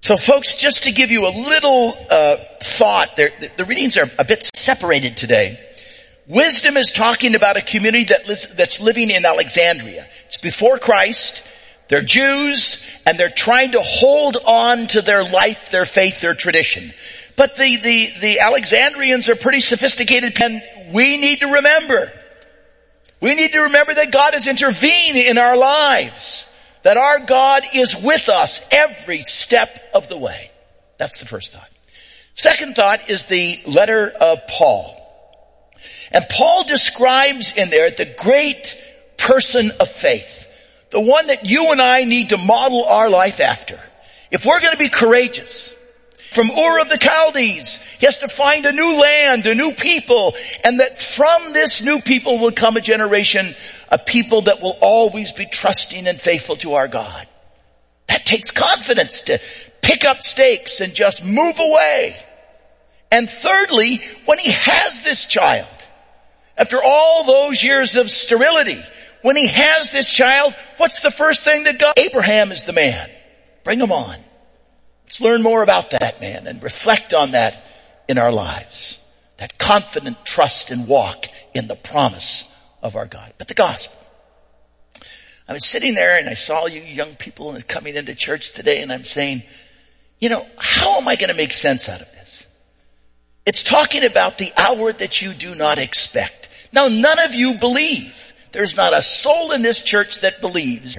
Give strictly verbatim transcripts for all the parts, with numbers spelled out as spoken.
So folks, just to give you a little uh, thought, the, the readings are a bit separated today. Wisdom is talking about a community that li- that's living in Alexandria. It's before Christ. They're Jews, and they're trying to hold on to their life, their faith, their tradition. But the, the, the Alexandrians are pretty sophisticated, and we need to remember. We need to remember that God has intervened in our lives. That our God is with us every step of the way. That's the first thought. Second thought is the letter of Paul. And Paul describes in there the great person of faith. The one that you and I need to model our life after. If we're going to be courageous, from Ur of the Chaldees, he has to find a new land, a new people, and that from this new people will come a generation, a people that will always be trusting and faithful to our God. That takes confidence to pick up stakes and just move away. And thirdly, when he has this child, after all those years of sterility, when he has this child, what's the first thing that God? Abraham is the man. Bring him on. Let's learn more about that man and reflect on that in our lives. That confident trust and walk in the promise of our God. But the gospel. I was sitting there and I saw you young people coming into church today, and I'm saying, you know, how am I going to make sense out of this? It's talking about the hour that you do not expect. Now, none of you believe. There's not a soul in this church that believes.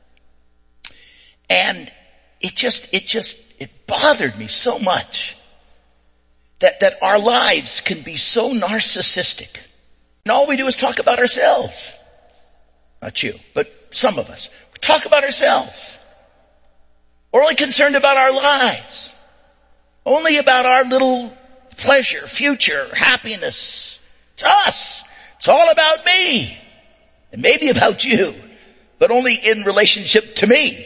And it just, it just, it bothered me so much that, that our lives can be so narcissistic. And all we do is talk about ourselves. Not you, but some of us. We talk about ourselves. We're only concerned about our lives. Only about our little pleasure, future, happiness. It's us. It's all about me. And maybe about you, but only in relationship to me.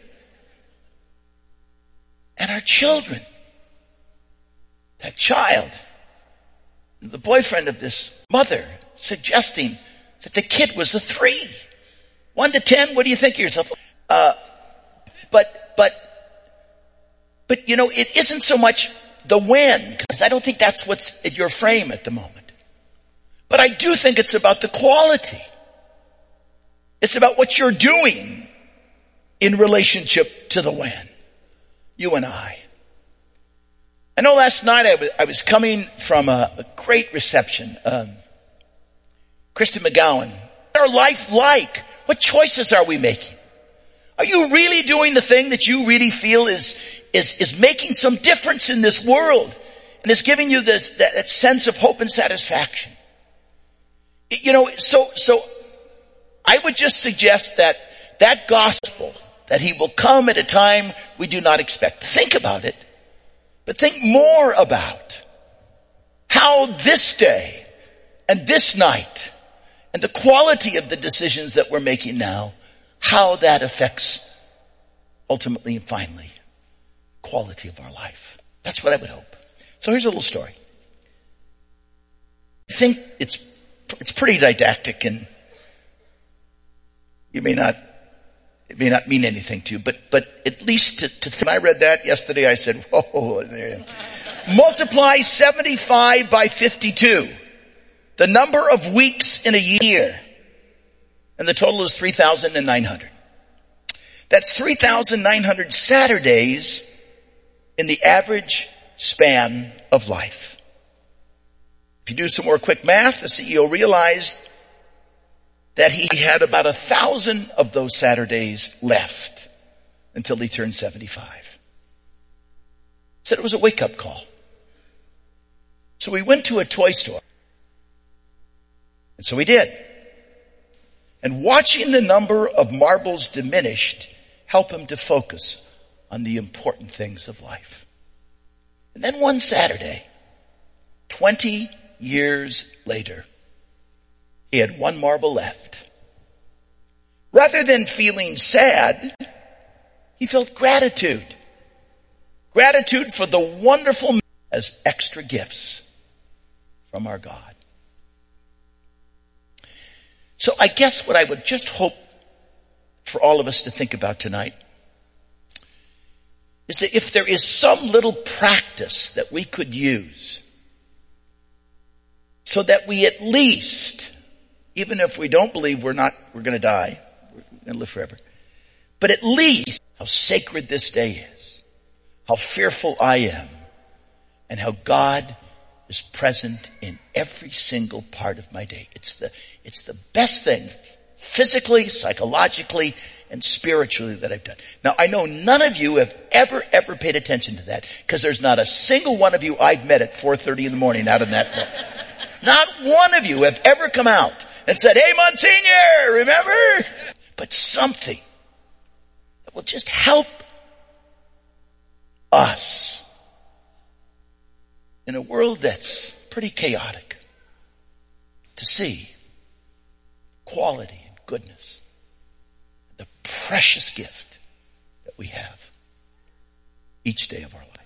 And our children. That child. The boyfriend of this mother suggesting that the kid was a three. One to ten, what do you think of yourself? Uh, but, but, but you know, it isn't so much the when, because I don't think that's what's at your frame at the moment. But I do think it's about the quality. It's about what you're doing in relationship to the when. You and I. I know last night I was, I was coming from a, a great reception. Um, Kristen McGowan. What's our life like? What choices are we making? Are you really doing the thing that you really feel is, is, is making some difference in this world? And is giving you this, that, that sense of hope and satisfaction? You know, so, so, I would just suggest that that gospel, that he will come at a time we do not expect. Think about it, but think more about how this day and this night and the quality of the decisions that we're making now, how that affects ultimately and finally quality of our life. That's what I would hope. So here's a little story. I think it's, it's pretty didactic, and you may not, it may not mean anything to you, but, but at least to, to when I read that yesterday, I said, whoa, there. Multiply seventy-five by fifty-two. The number of weeks in a year. And the total is three thousand nine hundred. That's three thousand nine hundred Saturdays in the average span of life. If you do some more quick math, the C E O realized that he had about a thousand of those Saturdays left until he turned seventy-five. Said it was a wake-up call. So we went to a toy store. And so we did. And watching the number of marbles diminished helped him to focus on the important things of life. And then one Saturday, twenty years later, he had one marble left. Rather than feeling sad, he felt gratitude. Gratitude for the wonderful as extra gifts from our God. So I guess what I would just hope for all of us to think about tonight is that if there is some little practice that we could use so that we at least, even if we don't believe we're not, we're going to die, we're going to live forever, but at least how sacred this day is, how fearful I am, and how God is present in every single part of my day. It's the, it's the best thing, physically, psychologically, and spiritually that I've done. Now, I know none of you have ever, ever paid attention to that, because there's not a single one of you I've met at four thirty in the morning out in that book. Not one of you have ever come out and said, hey, Monsignor, remember? But something that will just help us in a world that's pretty chaotic to see quality and goodness, the precious gift that we have each day of our life.